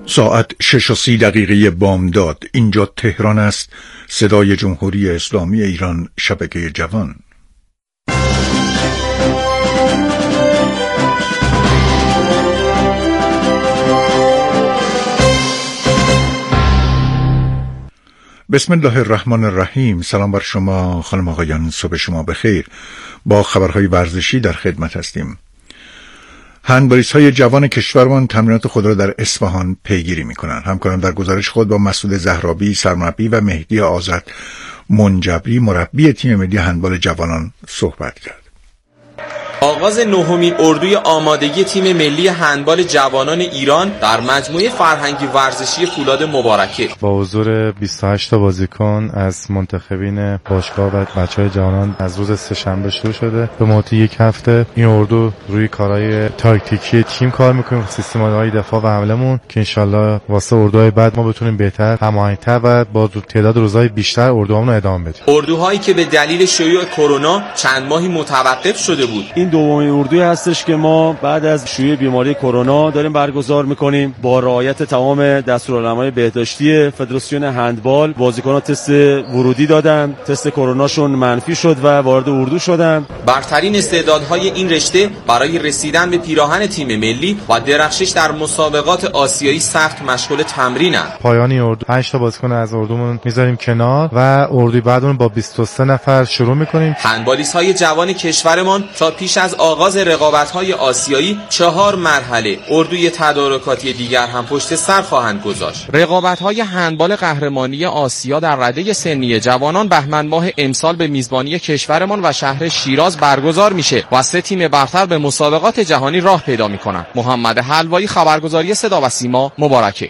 ساعت 6:30 بامداد. اینجا تهران است. صدای جمهوری اسلامی ایران، شبکه جوان. بسم الله الرحمن الرحیم. سلام بر شما خانم آقایان، صبح شما بخیر. با خبرهای ورزشی در خدمت هستیم. هندبالیست‌های جوان کشورمان تمرینات خود را در اصفهان پیگیری می‌کنند. همکاران در گزارش خود با مسعود زهرابی سرمربی و مهدی آذر منجبری مربی تیم ملی هندبال جوانان صحبت کرد. آغاز نهمین اردوی آمادگی تیم ملی هندبال جوانان ایران در مجموعه فرهنگی ورزشی فولاد مبارکه با حضور 28 تا بازیکن از منتخبین باشگاه و بچه‌های جوانان از روز سه‌شنبه شروع شده. به مدت یک هفته این اردو روی کارهای تاکتیکی تیم کار می‌کنیم، سیستم‌های دفاع و حملهمون، که انشالله واسه اردوهای بعد ما بتونیم بهتر، هماهنگ‌تر و با تعداد روزهای بیشتر اردوهامون رو ادامه بدیم. اردوهایی که به دلیل شیوع کرونا چند ماهی متوقف شده بود. این دومین اردویی هستش که ما بعد از شیوع بیماری کرونا داریم برگزار میکنیم با رعایت تمام دستورالعمل‌های بهداشتی فدراسیون هندبال. بازیکن‌ها تست ورودی دادن، تست کروناشون منفی شد و وارد اردو شدن. برترین استعدادهای این رشته برای رسیدن به پیراهن تیم ملی و درخشش در مسابقات آسیایی سخت مشغول تمرینند. پایان اردو 8 تا بازیکن از اردومون میذاریم کنار و اردوی بعدمون با 23 نفر شروع میکنیم. هندبالیست‌های جوان کشورمان تا پیش از آغاز رقابت‌های آسیایی 4 مرحله اردوی تدارکاتی دیگر هم پشت سر خواهند گذاشت. رقابت‌های هندبال قهرمانی آسیا در رده سنی جوانان بهمن ماه امسال به میزبانی کشورمان و شهر شیراز برگزار میشه و 3 تیم برتر به مسابقات جهانی راه پیدا میکنند. محمد حلوایی، خبرگزاری صدا و سیما، مبارکه.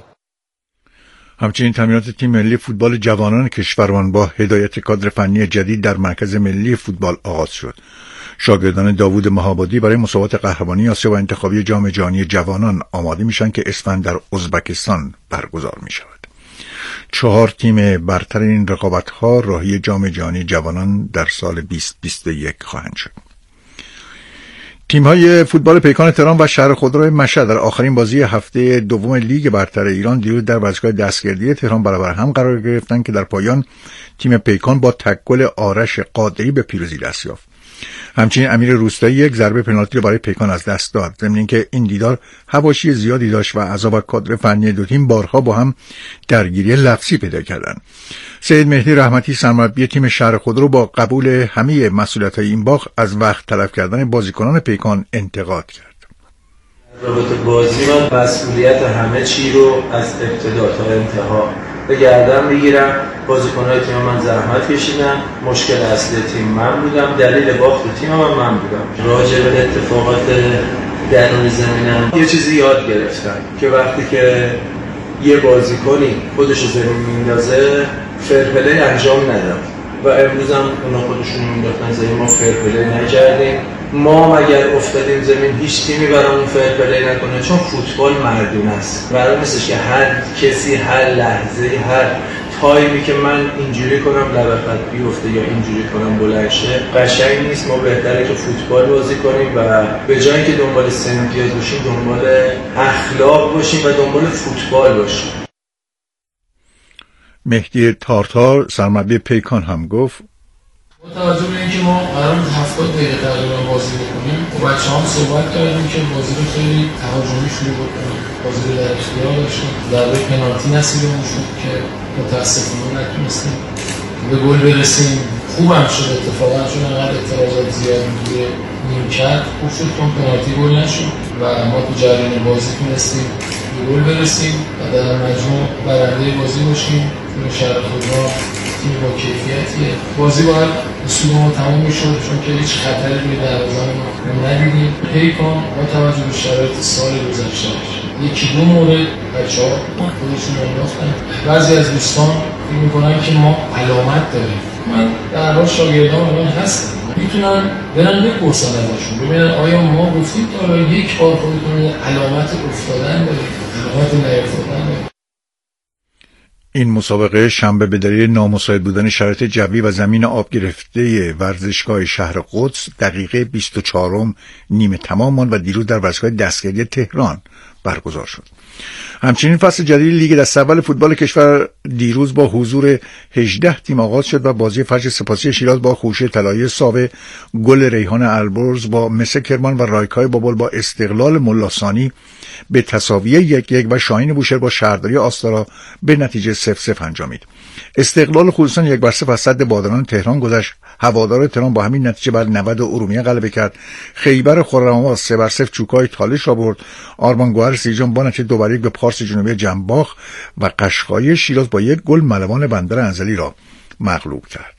همچنین تمرینات تیم ملی فوتبال جوانان کشورمان با هدایت کادر فنی جدید در مرکز ملی فوتبال آغاز شد. شاگردان داوود مهابادی برای مسابقات قهرمانی آسیا و انتخابی جام جهانی جوانان آماده میشن که اسفند در ازبکستان برگزار می شود. 4 تیم برتر این رقابت‌ها راهی جام جهانی جوانان در سال 2021 خواهند شد. تیم‌های فوتبال پیکان تهران و شهر خودروی مشهد در آخرین بازی هفته دوم لیگ برتر ایران دیروز در ورزشگاه دستگردی تهران برابر هم قرار گرفتند که در پایان تیم پیکان با تک گل آرش قادری به پیروزی دست یافت. همچنین امیر روستایی یک ضربه پنالتی را برای پیکان از دست داد، ضمن اینکه این دیدار حواشی زیادی داشت و اعضا و کادر فنی دو تیم بارها با هم درگیری لفظی پیدا کردند. سید مهدی رحمتی سرمربی تیم شهر خودرو با قبول همه مسئولیت‌های این باخت از وقت تلف کردن بازیکنان پیکان انتقاد کرد. رابطه بازی من مسئولیت همه چی رو از ابتدا تا انتها به گردن میگیرم. بازیکن‌های تیم من زحمت کشیدن، مشکل اصلی تیم من بودم، دلیل باخت تیم من بودم. راجع به اتفاقات درون زمینم یه چیزی یاد گرفتم که وقتی که یه بازیکنی خودش رو زمین میندازه فرپلی انجام ندم و امروز هم اونا خودشون مینداختن زمین، ما فرپلی نکردیم. ما مگر افتادیم زمین هیچ تیمی برامون فرپلی نکنه، چون فوتبال مردونه است. قرار نیستش که هر کسی هر لحظه هر تایمی که من اینجوری کنم لبخند بیفته یا اینجوری کنم بلند شه قشنگ نیست. ما بهتره که فوتبال بازی کنیم و به جای اینکه دنبال سن امتیاز باشیم دنبال اخلاق باشیم و دنبال فوتبال باشیم. مهدی تارتار سرمربی پیکان هم گفت با توجه به اینکه ما قرار 70 دقیقه تقریبا بازی بکنیم با بچه‌ها صحبت کردیم که بازی رو خیلی تهاجمی شروع بکنیم، بازی رو در اختیار داشتیم. ضربه پنالتی نصیبمون شد که متأسفانه نتونستیم به گل برسیم. خوبم شد اتفاقا، چون انقدر اعتراضات زیاد روی نیمکت خوب شد که پنالتی گل نشد و ما تو جریان بازی تونستیم به گل برسیم و در مجموع برنده بازی باشیم. تیم شهر خودرو تیم با کیفیتیه. بازی باید اصول ما تمام میشد چون که هیچ خطری روی دروازه ما ندیدیم. پیکان با توجه به شرایط سال گذشته یکی دو مورد بچه‌ها خودشون انداختن. بعضی از دوستان فکر می‌کنن که ما علامت داریم. من در حال شاگردان من هستم، میتونن برن بپرسن ازشون ببینن آیا ما گفتیم که آیا یک بار خودتون علامت افتادن داریم، علامت نیفتادن داریم. این مسابقه شنبه به دلیل نامساعد بودن شرایط جوی و زمین آب گرفته ورزشگاه شهر قدس دقیقه 24 نیمه تمام ماند و دیروز در ورزشگاه دستگردی تهران برگزار شد. همچنین فصل جدید لیگ دسته اول فوتبال کشور دیروز با حضور 18 تیم آغاز شد و بازی فجر سپاسی شیراز با خوشه طلایی ساوه، گل ریحان البرز با مس کرمان و رایکای بابل با استقلال ملاثانی به تساوی 1-1 و شاهین بوشهر با شهرداری آستارا به نتیجه 0-0 انجامید. استقلال خوزستان 1-0 از سد بادران تهران گذشت. هوادار تهران با همین نتیجه بر 90 ارومیه غلبه کرد. خیبر خرم‌آباد 3-0 چوکای تالش را برد. آرمان گوهر سیرجان با نتیجه 2-1 به پارس جنوبی جنباخ و قشقایی شیراز با 1 گل ملوان بندر انزلی را مغلوب کرد.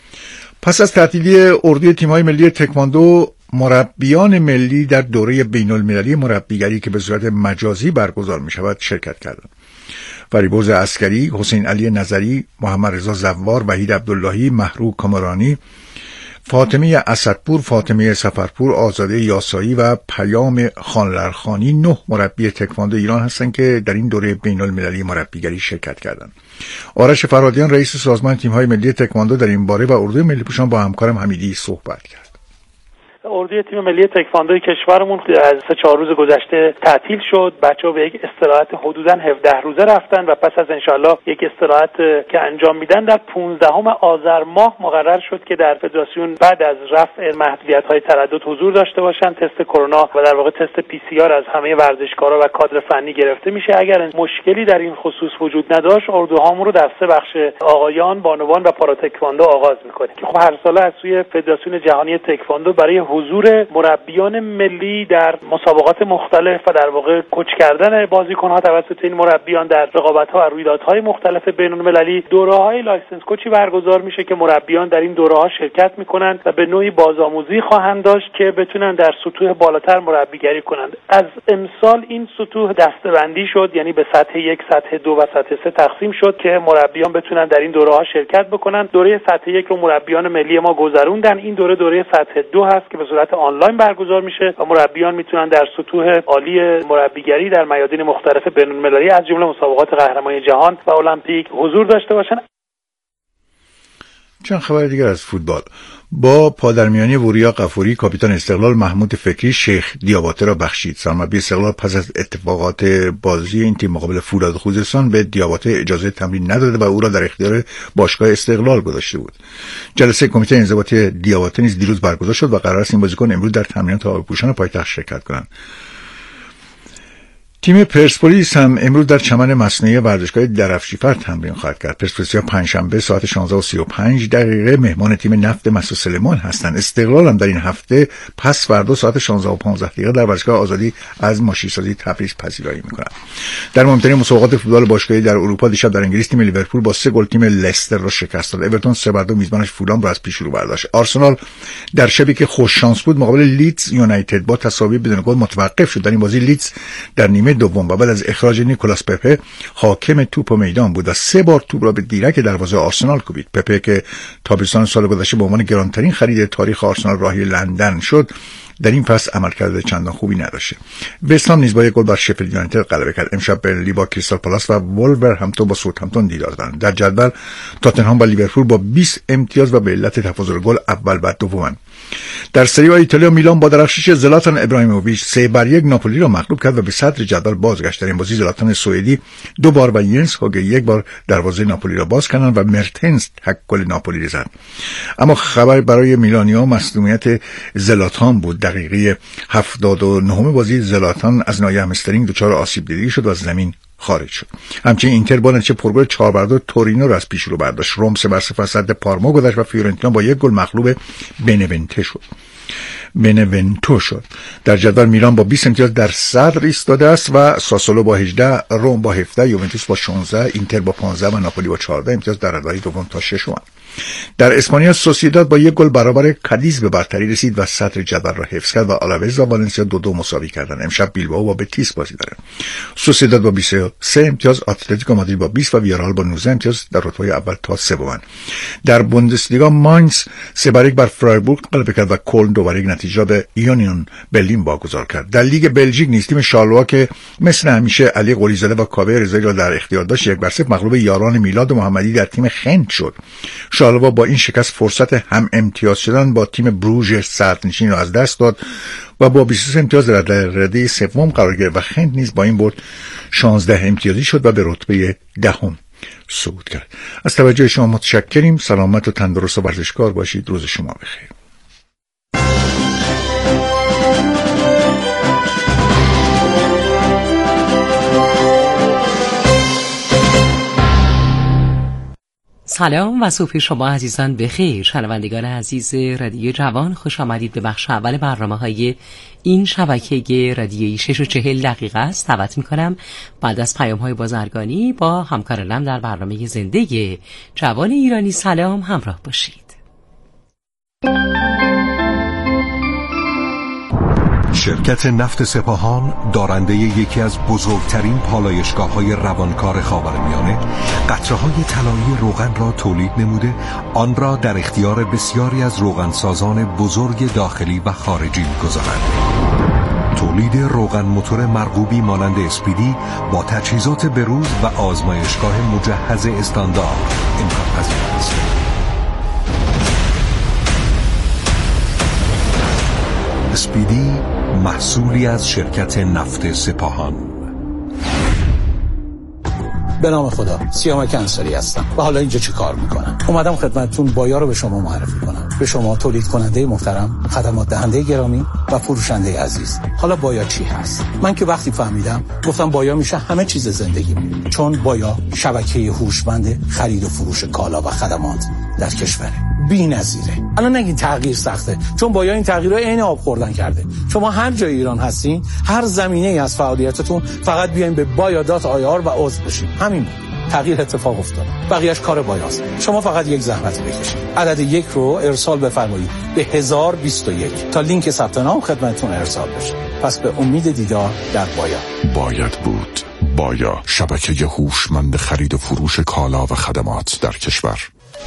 پس از تعطیلی اردوی تیم‌های ملی تکواندو، مربیان ملی در دوره بین‌المللی مربیگری که به صورت مجازی برگزار می‌شود شرکت کردند. فریبرز عسکری، حسین علی نظری، محمد رضا زوار، وحید عبداللهی، محروق کامرانی، فاطمه اسدپور، فاطمه سفرپور، آزاده یاسایی و پیام خانلرخانی 9 مربی تکواندو ایران هستند که در این دوره بین‌المللی مربیگری شرکت کردند. آرش فرادیان رئیس سازمان تیم‌های ملی تکواندو در این باره و اردوی ملی پوشان با همکارم حمیدی صحبت کرد. اردوی تیم ملی تکواندوی کشورمون از 3-4 روز گذشته تعطیل شد. بچه‌ها به یک استراحت حدوداً 17 روزه رفتن و پس از انشالله یک استراحت که انجام میدن در 15 آذر ماه مقرر شد که در فدراسیون بعد از رفع محدودیت‌های تردد حضور داشته باشن. تست کرونا و در واقع تست PCR از همه ورزشکارا و کادر فنی گرفته میشه. اگر مشکلی در این خصوص وجود نداشت، اردوهامون رو در 3 بخش آقایان، بانوان و پاراتکواندو آغاز می‌کنیم که خب هر ساله از سوی فدراسیون جهانی تکواندو برای حضور مربیان ملی در مسابقات مختلف و در واقع کوچ کردن بازیکن‌ها توسط این مربیان در رقابت‌ها و رویدادهای مختلف بین‌المللی دوره‌های لایسنس کوچی برگزار میشه که مربیان در این دوره‌ها شرکت می‌کنند و به نوعی بازآموزی خواهند داشت که بتونن در سطوح بالاتر مربیگری کنند. از امسال این سطوح دسته‌بندی شد، یعنی به سطح 1، سطح 2 و سطح 3 تقسیم شد که مربیان بتونن در این دوره‌ها شرکت بکنن. دوره سطح 1 رو مربیان ملی ما گذروندن. این دوره سطح 2 هست که به صورت آنلاین برگزار میشه و مربیان میتونن در سطوح عالی مربیگری در میادین مختلف بین‌المللی از جمله مسابقات قهرمانی جهان و المپیک حضور داشته باشن. چند خبر دیگر از فوتبال. با پادرمیانی وریا غفوری، کاپیتان استقلال محمود فکری شیخ دیاباته را بخشید. سرمربی استقلال پس از اتفاقات بازی این تیم مقابل فولاد خوزستان به دیاباته اجازه تمرین نداده و او را در اختیار باشگاه استقلال گذاشته بود. جلسه کمیته انضباطی دیاباته نیز دیروز برگزار شد و قرار است این بازیکن امروز در تمرینات آبپوشان پایتخت شرکت کنند. تیم پرسپولیس هم امروز در چمن مصنوعی ورزشگاه درفشیفر تمرین خواهد کرد. پرسپولیسیا پنجشنبه ساعت 16:35 مهمان تیم نفت مسعود سلیمان هستند. استقلال هم در این هفته پس فردا ساعت 16:15 در ورزشگاه آزادی از ماشین‌سازی تبریز پذیرایی می‌کند. در مهمترین مسابقات فوتبال باشگاهی در اروپا دیشب در انگلیس تیم لیورپول با 3 گل تیم لستر را شکست داد. اورتون 3-2 میزبانش فولام را از پیش رو برداشت. آرسنال در شبی که خوش شانس بود مقابل لیدز یونایتد با تساوی بدون گل متوقف شد. در این بازی لیدز در نیمه دوم و بعد از اخراج نیکولاس پپه حاکم توپ و میدان بود و 3 بار توپ را به دیرک دروازه آرسنال کوبید. پپه که تابستان سال گذشته به عنوان گرانترین خرید تاریخ آرسنال راهی لندن شد، در این فصل عملکرد چندان خوبی نداشته. وستهام نیز با 1 گل بر شفیلد یونایتد غلبه کرد. امشب برنلی با کریستال پالاس و ولورهمپتون با ساوثهمپتون دیدار دارند. در جدول تاتنهام و لیورپول با 20 امتیاز و به علت تفاضل گل اول و دومند. در سری آ ایتالیا میلان با درخشش زلاتان ابراهیموویچ 3-1 ناپولی را مغلوب کرد و به صدر جدول بازگشت. در این بازی زلاتان سوئدی 2 بار و ینس هوگه 1 بار دروازه ناپولی را باز کردند و مرتنز تک گل ناپولی زد. اما خبر برای میلانیا مصدومیت زلاتان بود. دقیقه 79 بازی زلاتان از ناحیه همسترینگ دچار آسیب دیدگی شد و از زمین خارج شد. همچنین اینتر با نتیجه پرگل 4-2 تورینو را از پیش رو برداشت. روم 3-0 از صد پارما گذشت و فیورنتینا با 1 گل مغلوب بنونتو شد. در جدول میلان با 20 امتیاز در صدر ایستاده است و ساسولو با 18، روم با 17، یوونتوس با 16، اینتر با 15 و ناپولی با 14 امتیاز در رده دوم تا ششم. در اسپانیا سوسییداد با 1 گل برابر کادیز به برتری رسید و صدر جدول را حفظ کرد و آلاوز و والنسیا 2-2 مساوی کردند. امشب بیلبائو با بتیس بازی دارد. سوسییداد با 23 امتیاز، اتلتیکو مادرید با 20 و ویارال با 19 امتیاز در رتبه اول تا سوم. در بوندسلیگا ماینز 3-1 بر فرایبورگ غلبه کرد و کلن 2-1 نتیجه به یونیون برلین واگذار کرد. در لیگ بلژیک نیز تیم شارلوا که مثل همیشه علی قلیزاده و کاوه رضایی را در اختیار داشت 1-0 مغلوب یاران میلاد محمدی در تیم خنت شد. شارلوا با این شکست فرصت هم امتیاز شدن با تیم بروژ صدرنشین را از دست داد. و با 23 امتیاز در رده سوم قرار گرفت و خنت نیز با این برد 16 امتیازی شد و به رتبه دهم صعود کرد. از توجه شما متشکریم. سلامت و تندرست و ورزشکار باشید. روز شما بخیر. سلام و صبح شما عزیزان بخیر. شنوندگان عزیز رادیو جوان، خوش آمدید به بخش اول برنامه‌های این شبکه رادیویی. 6:40 است. دعوت می‌کنم بعد از پیام‌های بازرگانی با همکارانم در برنامه زنده جوان ایرانی سلام همراه باشید. شرکت نفت سپاهان دارنده یکی از بزرگترین پالایشگاه‌های روانکار خاورمیانه قطره‌های طلایی روغن را تولید نموده آن را در اختیار بسیاری از روغنسازان بزرگ داخلی و خارجی می‌گذارد. تولید روغن موتور مرغوبی مانند اسپیدی با تجهیزات بروز و آزمایشگاه مجهز استاندارد امکان پذیر است. اسپیدی محصولی از شرکت نفت سپاهان. به نام خدا، سیامک انصاری هستم و حالا اینجا چه کار میکنم؟ اومدم خدمتتون بایا رو به شما معرفی کنم. به شما تولید کننده محترم، خدمات دهنده گرامی و فروشنده عزیز. حالا بایا چی هست؟ من که وقتی فهمیدم گفتم بایا میشه همه چیز زندگیم، چون بایا شبکه هوشمند خرید و فروش کالا و خدمات در کشور بی‌نظیره. الان نگین تغییر سخته، چون بایا این تغییر رو عین آب خوردن کرده. شما هر جای ایران هستین، هر زمینه‌ای از فعالیتتون، فقط بیاین به baya.ir و عضو بشین. همین تغییر اتفاق افتاد. بقیه‌اش کار بایاست. شما فقط یک زحمت بکشید. عدد 1 رو ارسال بفرمایید به 1021 تا لینک ثبت نام خدمتتون ارسال بشه. پس به امید دیدار در بایا. باید بود. بایا، شبکه هوشمند خرید و فروش کالا و خدمات در کشور.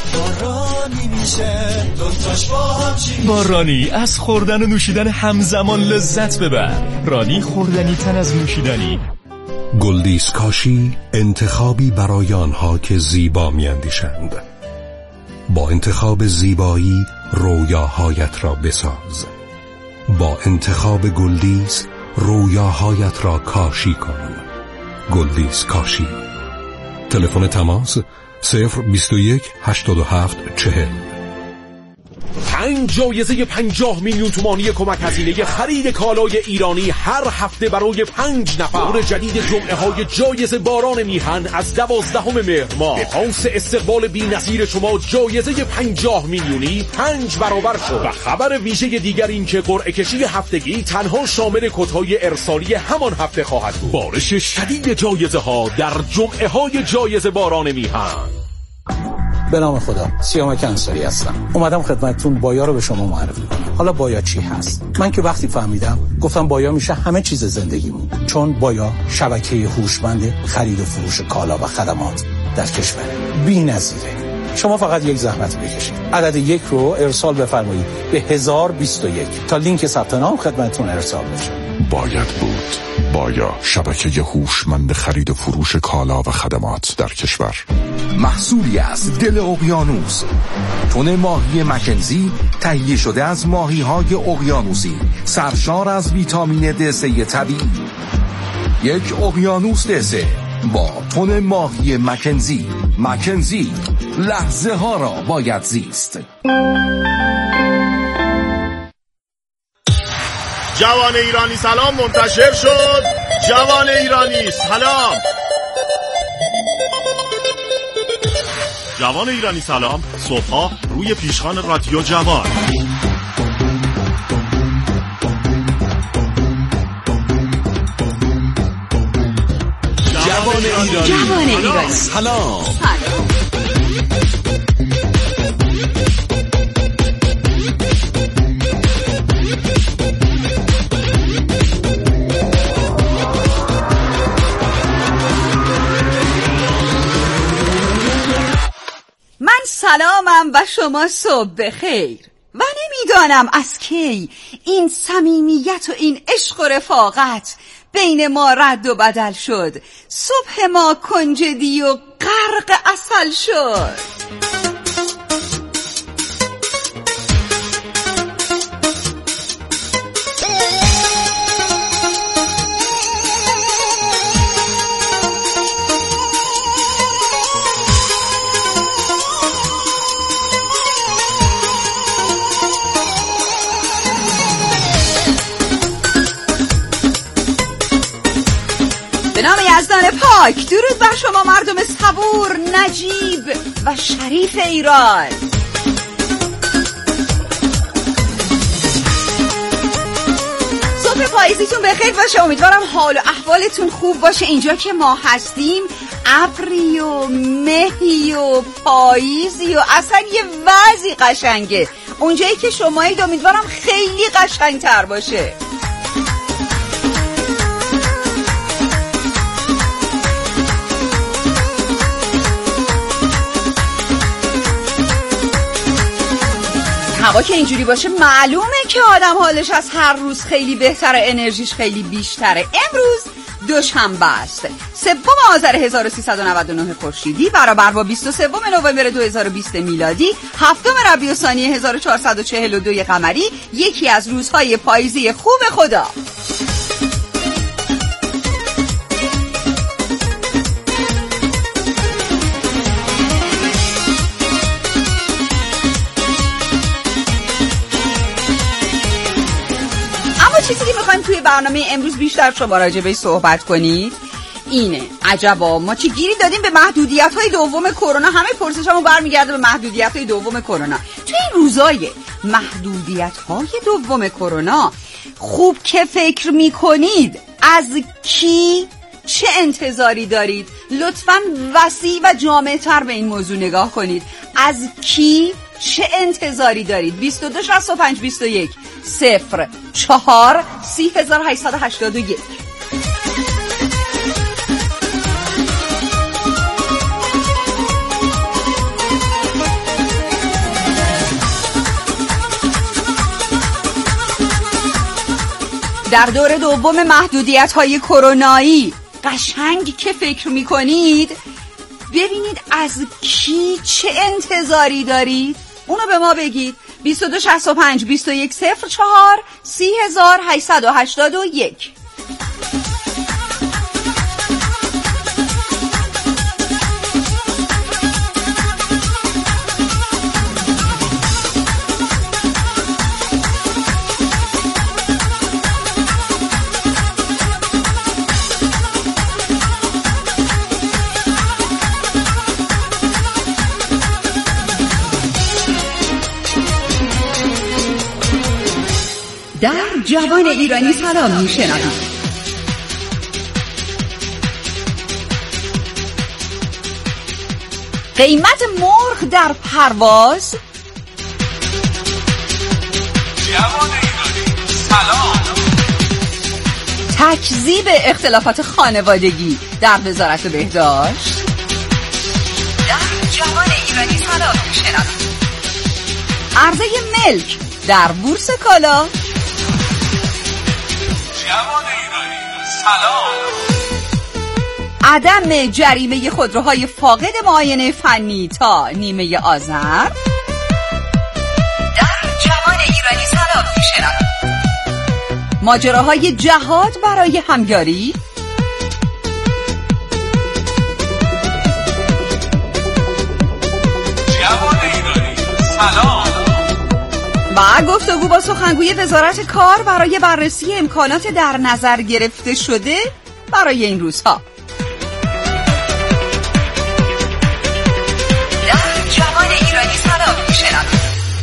با رانی از خوردن و نوشیدن همزمان لذت ببر. رانی خوردنی تن از نوشیدنی. گلدیس کاشی، انتخابی برای آنها که زیبا می‌اندیشند. با انتخاب زیبایی رویاهایت را بساز. با انتخاب گلدیس رویاهایت را کاشی کن. گلدیس کاشی. تلفن تماس 021 87 40. 5 جایزه 50 میلیون تومانی کمک هزینه خرید کالای ایرانی هر هفته برای 5 نفر. دور جدید جمعه های جایزه باران میهن از 12 مهر ماه. به پاس استقبال بی‌نظیر شما جایزه 50 میلیونی 5 برابر شد. و خبر ویژه دیگر این که قرعه کشی هفتگی تنها شامل کدهای ارسالی همان هفته خواهد بود. بارش شدید جایزه ها در جمعه های جایزه باران میهن. به نام خدا، سیامک انصاری هستم. اومدم خدمتتون بایا رو به شما معرفی کنم. حالا بایا چی هست؟ من که وقتی فهمیدم گفتم بایا میشه همه چیز زندگیمون، چون بایا شبکه هوشمند خرید و فروش کالا و خدمات در کشور بی‌نظیره. شما فقط یک زحمت بکشید. عدد 1 رو ارسال بفرمایید به 1021 تا لینک ثبت نام خدمتتون ارسال بشه. باید بود. بایا، شبکه هوشمند خرید و فروش کالا و خدمات در کشور. محصولی از دل اقیانوس، تن ماهی مکنزی تهیه شده از ماهی‌های اقیانوسی، سرشار از ویتامین د3 طبیعی. یک اقیانوس د3 با تن ماهی مکنزی. مکنزی، لحظه ها را باید زیست. جوان ایرانی سلام منتشر شد. جوان ایرانی سلام. جوان ایرانی سلام صبحا روی پیشخوان رادیو جوان. جوان ایرانی سلام. سلامم و شما صبح بخیر. و نمیدانم از کی این صمیمیت و این عشق و رفاقت بین ما رد و بدل شد. صبح ما کنجدی و غرق عسل شد. به نام یزدان پاک، درود بر شما مردم صبور، نجیب و شریف ایران. صبح پاییزیتون بخیر باشه. امیدوارم حال و احوالتون خوب باشه. اینجا که ما هستیم ابری و مهی و پاییزی و اصلا یه وضعی قشنگه. اونجایی که شمایید امیدوارم خیلی قشنگتر باشه. هوا که اینجوری باشه معلومه که آدم حالش از هر روز خیلی بهتره، انرژیش خیلی بیشتره. امروز دوشنبه است، 3 آذر 1399 خورشیدی برابر با 23 نوامبر 2020 میلادی، 7 ربیع الثانی 1442 قمری، یکی از روزهای پاییزی خوب خدا. چیزی که میخوایم توی برنامه امروز بیشتر شما راجع بهش صحبت کنید اینه. عجبا ما چه گیری دادیم به محدودیت‌های دوم کرونا. همه پرسشامون برمیگرده به محدودیت‌های دوم کرونا. توی این روزای محدودیت‌های دوم کرونا خوب که فکر میکنید از کی چه انتظاری دارید؟ لطفاً وسیع و جامع‌تر به این موضوع نگاه کنید. از کی چه انتظاری دارید؟ 22 65 21 04 3881. در دور دوم محدودیت‌های کرونایی قشنگ که فکر می‌کنید ببینید از کی چه انتظاری دارید، اونو به ما بگید. 22 65 21 04 3881. در جوان ایرانی سلام میشنوید. قیمت مرغ در پرواز. جوان ایرانی سلام. تکذیب اختلافات خانوادگی در وزارت بهداشت. در جوان ایرانی سلام میشنوید. عرضه ملک در بورس کالا. جوان ایرانی سلام. عدم جریمه خودروهای فاقد معاینه فنی تا نیمه آذر. در جوان ایرانی سلام میشنوید. ماجراهای جهاد برای همگاری. جوان ایرانی سلام. و گفتگو با سخنگوی وزارت کار برای بررسی امکانات در نظر گرفته شده برای این روزها. در جوان ایرانی سلام میشنوید.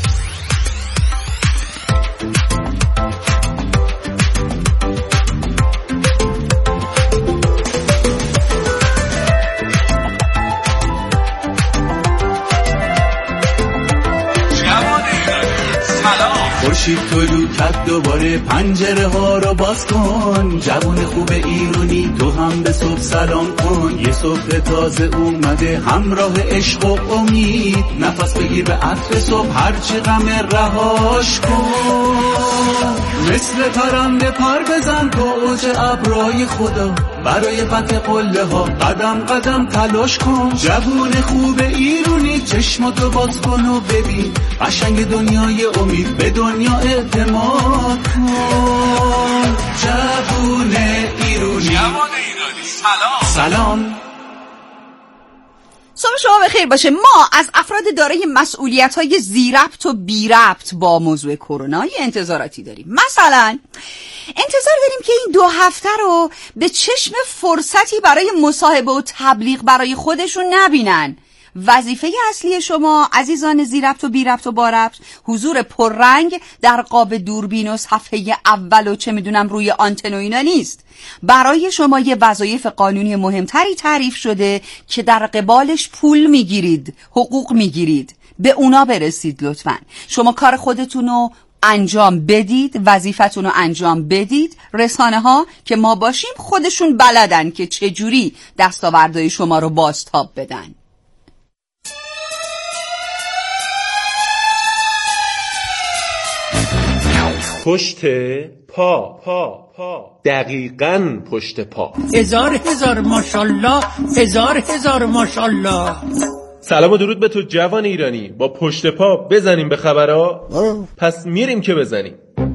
خورشید طلوع کرد دوباره، پنجره ها رو باز کن. جوان خوب ایرانی تو هم به صبح سلام کن. یه صبح تازه اومده همراه عشق و امید. نفس بگیر به عطر صبح، هرچی غم رهاش کن. مثل پرنده پر بزن تو اوج ابرای خدا. برای فتح قله ها قدم قدم تلاش کن. جوان خوب ایرانی چشماتو باز کن و ببین قشنگ دنیای امید. به دنیا اعتماد کن. جوان ایرانی سلام. سلام. صبح شما بخیر باشه. ما از افراد دارای مسئولیت‌های ذی‌ربط و بی‌ربط با موضوع کرونا یه انتظاراتی داریم. مثلا انتظار داریم که این 2 هفته رو به چشم فرصتی برای مصاحبه و تبلیغ برای خودشون نبینن. وظیفه اصلی شما عزیزان ذی‌ربط و بی‌ربط و باربط حضور پررنگ در قاب دوربین و صفحه اول و چه میدونم روی آنتن و اینا نیست. برای شما یه وظایف قانونی مهمتری تعریف شده که در قبالش پول میگیرید، حقوق میگیرید. به اونا برسید لطفاً. شما کار خودتونو انجام بدید، وظیفتون رو انجام بدید. رسانه ها که ما باشیم خودشون بلدن که چجوری دستاوردهای شما رو بازتاب بدن. پشت پا دقیقاً پشت پا. هزار ماشالله، هزار ماشالله. سلام و درود به تو جوان ایرانی. با پشت پا بزنیم به خبرها. پس میریم که بزنیم.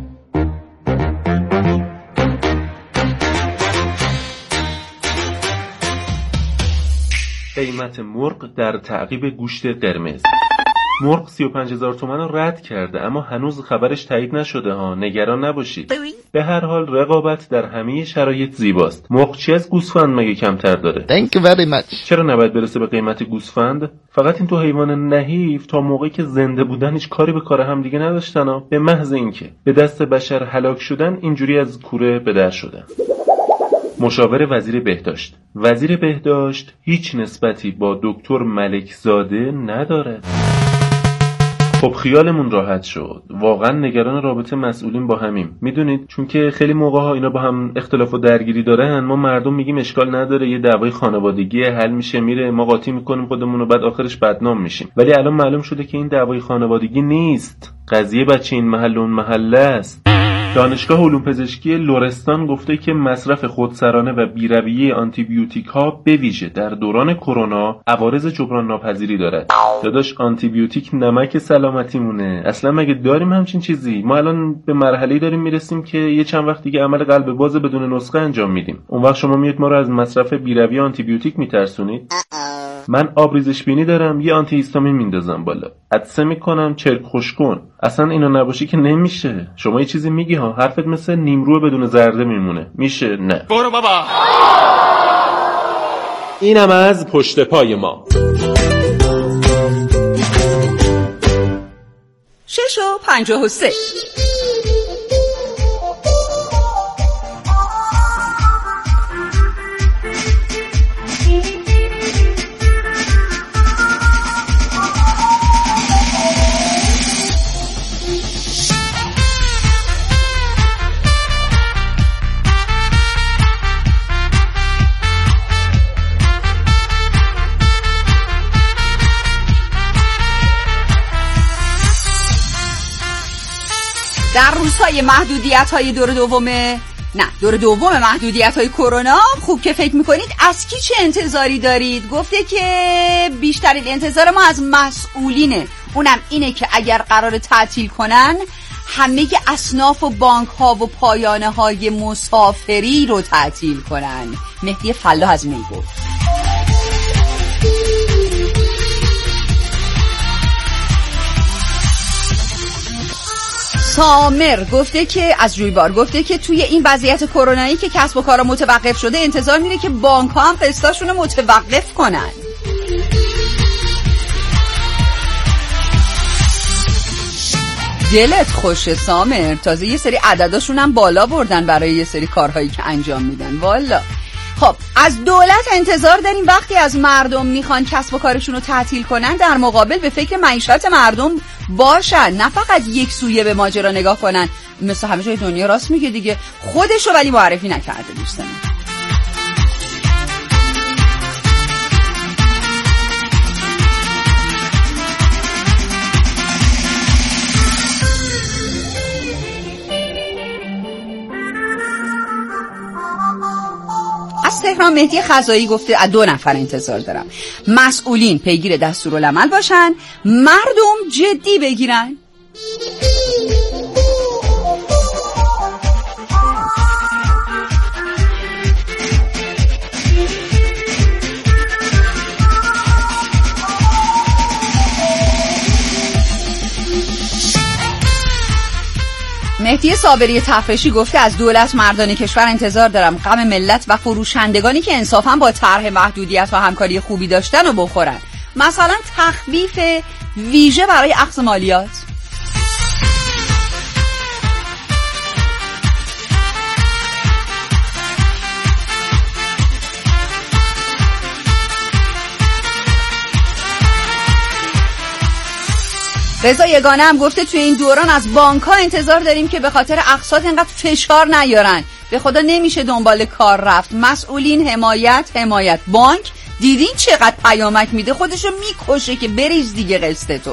قیمت مرغ در تعقیب گوشت قرمز. مرغ 35,000 تومان رو رد کرده، اما هنوز خبرش تایید نشده ها. نگران نباشید. به هر حال رقابت در همه شرایط زیباست. مرغ چی از گوسفند مگه کمتر داره؟ Thank you very much. چرا نباید برسه به قیمت گوسفند؟ فقط این تو حیوان نحیف تا موقعی که زنده بودن هیچ کاری به کار هم دیگه نداشتن ها. به محض اینکه به دست بشر هلاک شدن اینجوری از کوره به در شدن. مشاور وزیر بهداشت. وزیر بهداشت هیچ نسبتی با دکتر ملکزاده نداره. خب خیالمون راحت شد. واقعا نگران رابطه مسئولین با همیم. میدونید چون که خیلی موقع ها اینا با هم اختلاف و درگیری دارن، ما مردم میگیم اشکال نداره، یه دعوای خانوادگی حل میشه میره، ما قاطی میکنیم خودمون و بعد آخرش بدنام میشیم. ولی الان معلوم شده که این دعوای خانوادگی نیست. قضیه بچه این محل اون محله است. دانشگاه علوم پزشکی لرستان گفته که مصرف خودسرانه و بی‌رویه آنتیبیوتیک ها به ویژه در دوران کرونا عوارض جبران ناپذیری دارد. داداش آنتیبیوتیک نمک سلامتیمونه. اصلا مگه داریم همچین چیزی؟ ما الان به مرحله‌ای داریم میرسیم که یه چند وقت دیگه عمل قلب باز بدون نسخه انجام میدیم. اون وقت شما میاد ما رو از مصرف بی‌رویه آنتیبیوتیک میترسونید؟ من آبریزش بینی دارم، یه آنتی هیستامین میندازم بالا، عطسه میکنم، چرک خوش کن. اصلا اینا نباشی که نمیشه. شما یه چیزی میگی ها، حرفت مثل نیمرو بدون زرده میمونه. میشه؟ نه. برو بابا. اینم از پشت پای ما. 6:53. در روزهای محدودیت‌های دور دوم محدودیت‌های کرونا خوب که فکر می‌کنید از کی چه انتظاری دارید؟ گفته که بیشترین انتظار ما از مسئولینه. اونم اینه که اگر قرار تعطیل کنن همه اصناف و بانک‌ها و پایانه‌های مسافری رو تعطیل کنن. مهدی فلاح از میگفت. سامر گفته که از جویبار گفته که توی این وضعیت کرونایی که کسب و کارا متوقف شده انتظار میره که بانک‌ها هم قسطاشون رو متوقف کنن. دلت خوشه سامر، تازه یه سری عدداشون هم بالا بردن برای یه سری کارهایی که انجام میدن. والا خب از دولت انتظار داریم وقتی از مردم میخوان کسب و کارشون رو تعطیل کنن در مقابل به فکر معیشت مردم باشن، نه فقط یک سویه به ماجرا نگاه کنن. مثل همه جای دنیا راست میگه دیگه، خودشو ولی معرفی نکرده دوستان. از تهران مهدی خزایی گفته از 2 نفر انتظار دارم. مسئولین پیگیر دستورالعمل باشن، مردم جدی بگیرن. مهدی صابری تفرشی گفته از دولت مردان کشور انتظار دارم غم ملت و فروشندگانی که انصافا با طرح محدودیت و همکاری خوبی داشتن رو بخورن، مثلا تخفیف ویژه برای اخذ مالیات. رضا یگانه هم گفته توی این دوران از بانک‌ها انتظار داریم که به خاطر اقساط اینقدر فشار نیارن. به خدا نمیشه دنبال کار رفت. مسئولین حمایت بانک دیدین چقدر پیامک میده، خودشو میکشه که بریز دیگه قسط تو.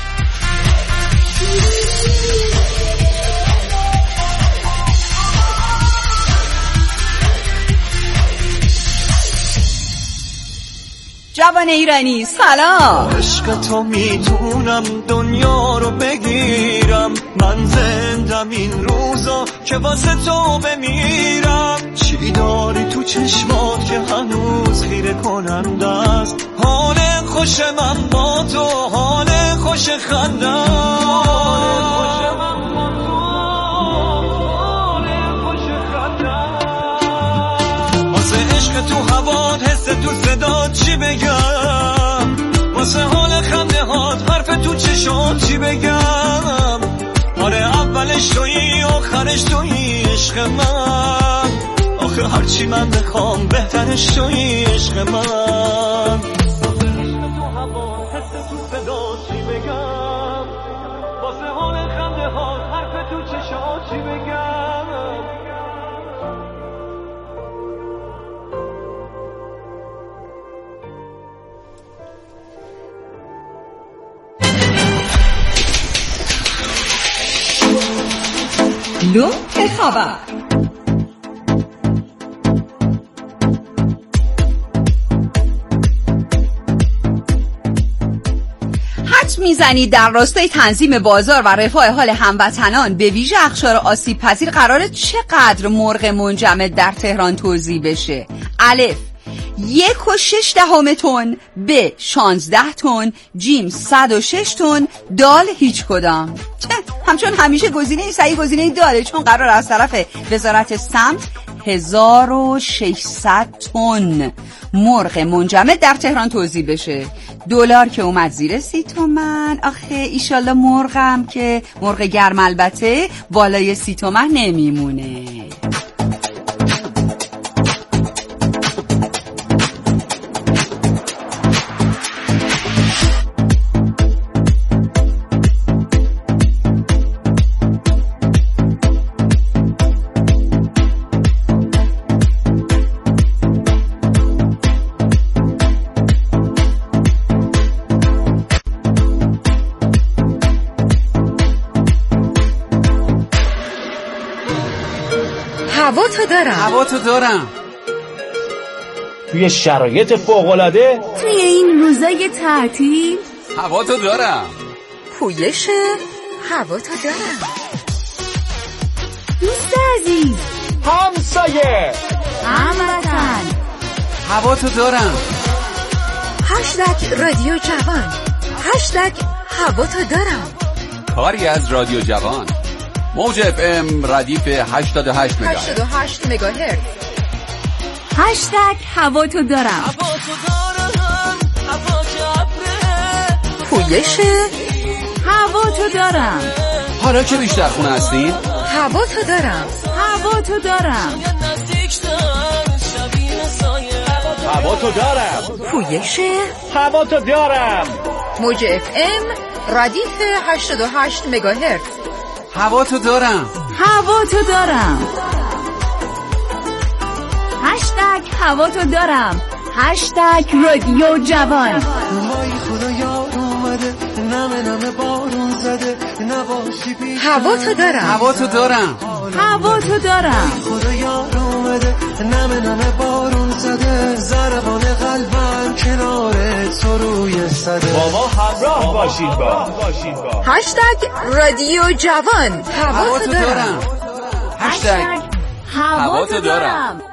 جوان ایرانی سلام. عشق تو میتونم دنیا رو بگیرم، من زندم این روزا که واسه تو بمیرم. چی داری تو چشمات که هنوز خیره کننده است؟ حال خوش من با تو، حال خوش خندم. عشق تو هوات، حس تو صدات چی بگم؟ واسه حال خنده هات، حرف تو چشات چی بگم؟ آره اولش تویی آخرش تویی عشق من، آخه هرچی من بخوام بهترش تویی عشق من. حس تو صدات چی بگم؟ واسه حال خنده هات، حرف تو چشات چی بگم؟ لوپ خبر. حد میزنید در راستای تنظیم بازار و رفاه حال هموطنان به ویژه اقشار آسیب پذیر قراره چقدر مرغ منجمد در تهران توزیع بشه؟ الف 1.6 تن، ب 16 تن، جیم 106 تن، دال هیچ کدام. همچون همیشه گزینه صحیح گزینه داره، چون قرار از طرف وزارت سمت 1600 تن مرغ منجمد در تهران توزیع بشه. دلار که اومد زیر 30 تومن. آخه ایشالله مرغم که مرغ گرم البته بالای 30 تومن نمیمونه. هوا تو دارم. توی شرایط فوق‌العاده، توی این روزای تعطیل، هوا تو دارم. پویش هوا تو دارم. دوست عزیز، همسایه، هموطن، هوا تو دارم. هشتگ رادیو جوان، هشتگ هوا تو دارم. کاری از رادیو جوان، موج FM ردیف 88 مگاهرتز. هشتگ هوا تو دارم. پویش هوا تو دارم. حالا که بیشتر خونه هستین؟ هوا تو دارم. هوا تو دارم. هوا تو دارم. پویش هوا تو دارم. موج FM ردیف 88 مگاهرتز. هوا تو دارم. هوا تو دارم. هشتگ هوا تو دارم. هشتگ رادیو جوان. هوا تو دارم. هوا تو دارم. هوا تو دارم. با ما همراه باشید با هشتگ رادیو جوان. هوا تو دارم. هشتگ هوا تو دارم.